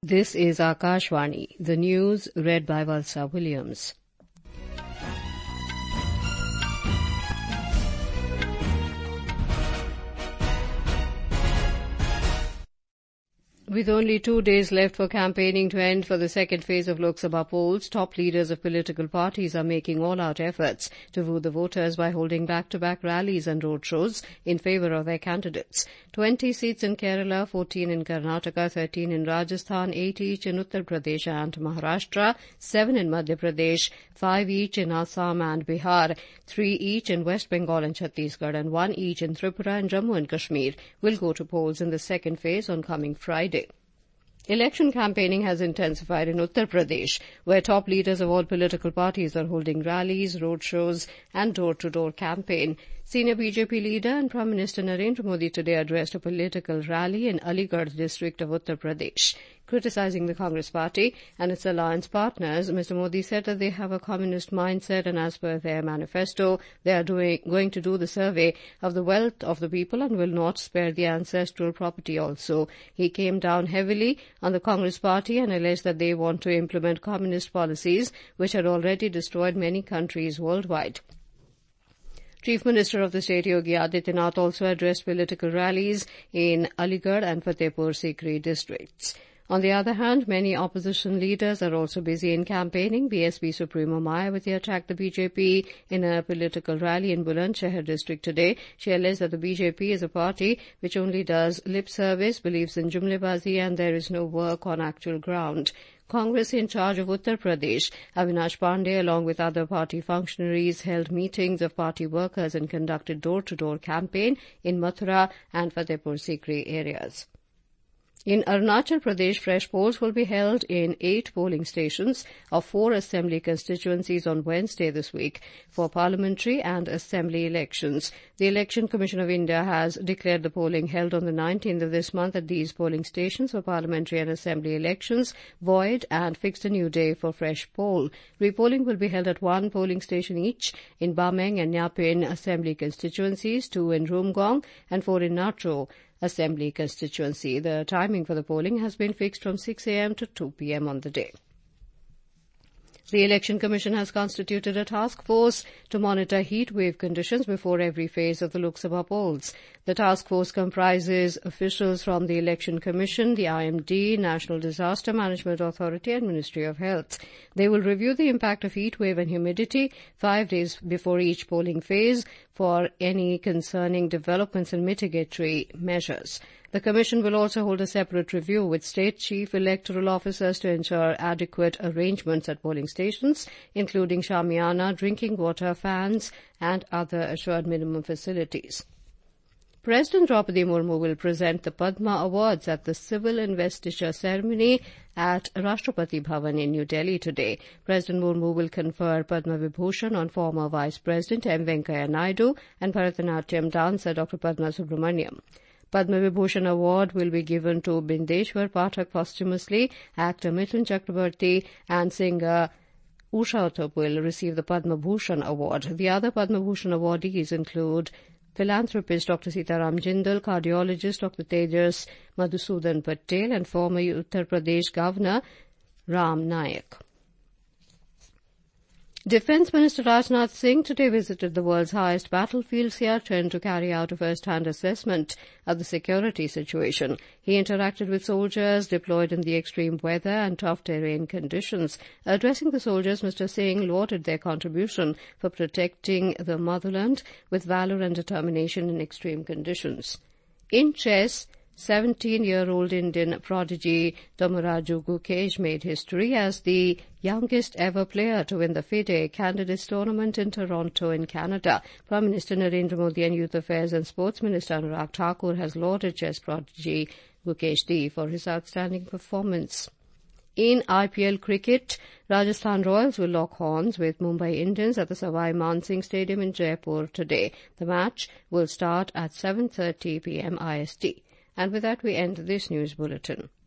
This is Akashvani, the news read by Valsa Williams. With only 2 days left for campaigning to end for the second phase of Lok Sabha polls, top leaders of political parties are making all-out efforts to woo the voters by holding back-to-back rallies and roadshows in favour of their candidates. 20 seats in Kerala, 14 in Karnataka, 13 in Rajasthan, 8 each in Uttar Pradesh and Maharashtra, 7 in Madhya Pradesh, 5 each in Assam and Bihar, 3 each in West Bengal and Chhattisgarh, and 1 each in Tripura and Jammu and Kashmir will go to polls in the second phase on coming Friday. Election campaigning has intensified in Uttar Pradesh, where top leaders of all political parties are holding rallies, roadshows and door-to-door campaign. Senior BJP leader and Prime Minister Narendra Modi today addressed a political rally in Aligarh district of Uttar Pradesh. Criticising the Congress party and its alliance partners, Mr. Modi said that they have a communist mindset and as per their manifesto, they are going to do the survey of the wealth of the people and will not spare the ancestral property also. He came down heavily on the Congress party and alleged that they want to implement communist policies which had already destroyed many countries worldwide. Chief Minister of the state Yogi Adityanath also addressed political rallies in Aligarh and Fatehpur Sikri districts. On the other hand, many opposition leaders are also busy in campaigning. BSP Supremo Mayawati attacked the BJP in a political rally in Bulandshahr district today. She alleged that the BJP is a party which only does lip service, believes in jumlebazi, and there is no work on actual ground. Congress in charge of Uttar Pradesh, Avinash Pandey, along with other party functionaries, held meetings of party workers and conducted door-to-door campaign in Mathura and Fatehpur Sikri areas. In Arunachal Pradesh, fresh polls will be held in 8 polling stations of 4 assembly constituencies on Wednesday this week for parliamentary and assembly elections. The Election Commission of India has declared the polling held on the 19th of this month at these polling stations for parliamentary and assembly elections void and fixed a new day for fresh poll. Repolling will be held at 1 polling station each in Bameng and Nyapin assembly constituencies, 2 in Rumgong and 4 in Nacho Assembly constituency. The timing for the polling has been fixed from 6 a.m. to 2 p.m. on the day. The Election Commission has constituted a task force to monitor heat wave conditions before every phase of the Lok Sabha polls. The task force comprises officials from the Election Commission, the IMD, National Disaster Management Authority and Ministry of Health. They will review the impact of heat wave and humidity 5 days before each polling phase for any concerning developments and mitigatory measures. The Commission will also hold a separate review with state chief electoral officers to ensure adequate arrangements at polling stations, including shamiana, drinking water, fans, and other assured minimum facilities. President Draupadi Murmu will present the Padma Awards at the civil investiture ceremony at Rashtrapati Bhavan in New Delhi today. President Murmu will confer Padma Vibhushan on former Vice President M. Venkaiah Naidu and Bharatanatyam dancer Dr. Padma Subramaniam. Padma Vibhushan Award will be given to Bindeshwar Pathak posthumously. Actor Mithun Chakrabarti and singer Usha Uthup will receive the Padma Bhushan Award. The other Padma Bhushan awardees include philanthropist Dr. Sitaram Jindal, cardiologist Dr. Tejas Madhusudan Patel, and former Uttar Pradesh Governor Ram Nayak. Defence Minister Rajnath Singh today visited the world's highest battlefield, Siachen, to carry out a first-hand assessment of the security situation. He interacted with soldiers deployed in the extreme weather and tough terrain conditions. Addressing the soldiers, Mr. Singh lauded their contribution for protecting the motherland with valour and determination in extreme conditions. In chess, 17-year-old Indian prodigy Dhammaraju Gukesh made history as the youngest ever player to win the FIDE Candidates Tournament in Toronto in Canada. Prime Minister Narendra Modi and Youth Affairs and Sports Minister Anurag Thakur has lauded chess prodigy Gukesh D for his outstanding performance. In IPL cricket, Rajasthan Royals will lock horns with Mumbai Indians at the Savai Mansingh Stadium in Jaipur today. The match will start at 7:30 p.m. IST. And with that, we end this news bulletin.